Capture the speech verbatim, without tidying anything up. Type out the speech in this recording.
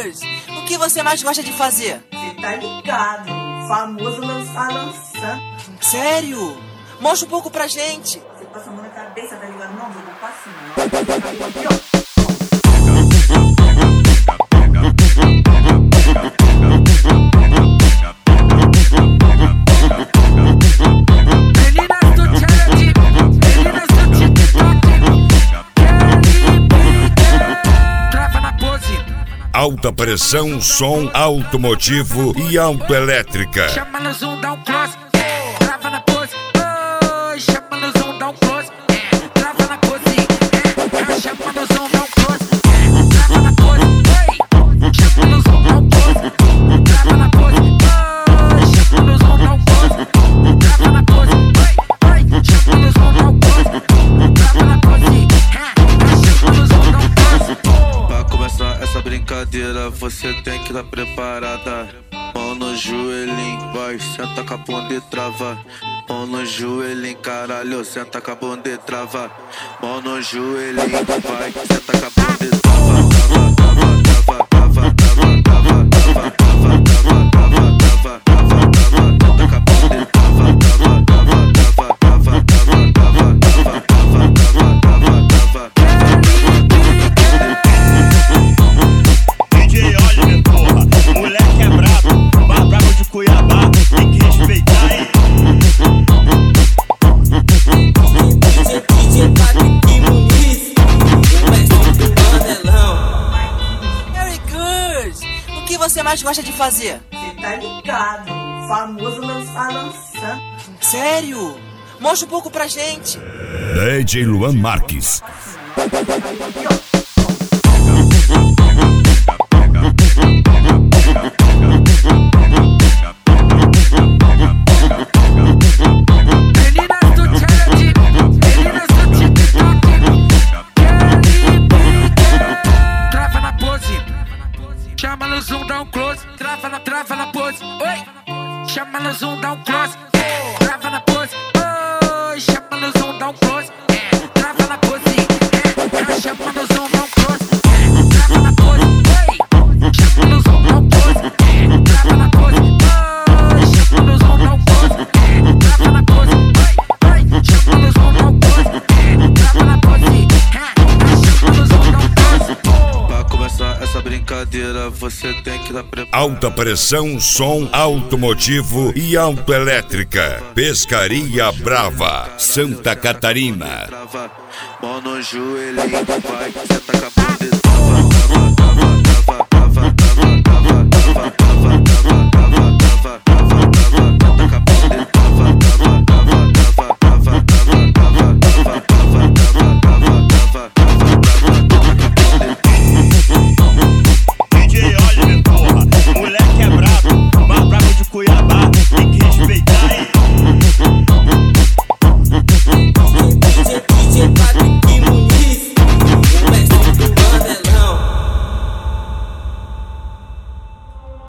Good! O que você mais gosta de fazer? Você tá ligado, o famoso lançar lançando. Sério? Mostra um pouco pra gente. Você passa a mão na cabeça, tá ligado? Não, vou passar não. Aqui, ó. Alta pressão, som automotivo e autoelétrica. Chama no zoom, dá um close, trava na pose. Oh, chama no zoom, dá um close, trava na pose. Chama no zoom, dá um close, trava na pose. Chama no zoom, dá um close, trava na pose. Oh, chama no zoom, dá um close, trava na pose. Chama no zoom, dá um close, trava na pose. Chama no zoom, dá um close. Pra começar essa brincadeira, você tem que estar preparada. Mão no joelhinho, vai, senta com a bunda e trava. Mão no joelhinho, caralho, senta com a bunda e trava. Mão no joelhinho, vai, senta com a bunda e trava. Trava, trava, trava, trava, trava, trava, trava, trava, trava, trava, trava, trava, senta com a bunda e trava. Trava, trava, trava, trava, trava, trava, trava, trava, trava, trava, trava. D J Oliver, porra, moleque é brabo, mais brabo de Cuiabá, tem que respeitar, hein? D J Patrick Muniz, o mestre do Mandelão. Very good! O que você mais gosta de fazer? Você tá ligado, o famoso lançar lançando. Sério? Mostra um pouco pra gente. D J Luan Marques. Aqui, ó. Chama no zoom, dá um close, trava na, trava na pose. Oi, chama no zoom, dá um close, trava na pose. Oi, chama no zoom, dá um close, trava na pose. Chama no zoom, dá um close, trava na pose. Oi, chama no zoom, dá um close, trava na pose. Oi, chama no zoom, dá um close, trava na pose. Oi, chama no zoom, dá um close, trava na pose. Chama no zoom, dá um close. Pra começar essa brincadeira, você tem que estar preparado. Alta pressão, som automotivo e autoelétrica. Pescaria Brava, Santa Catarina. Mão no joelhinho, vai, senta com a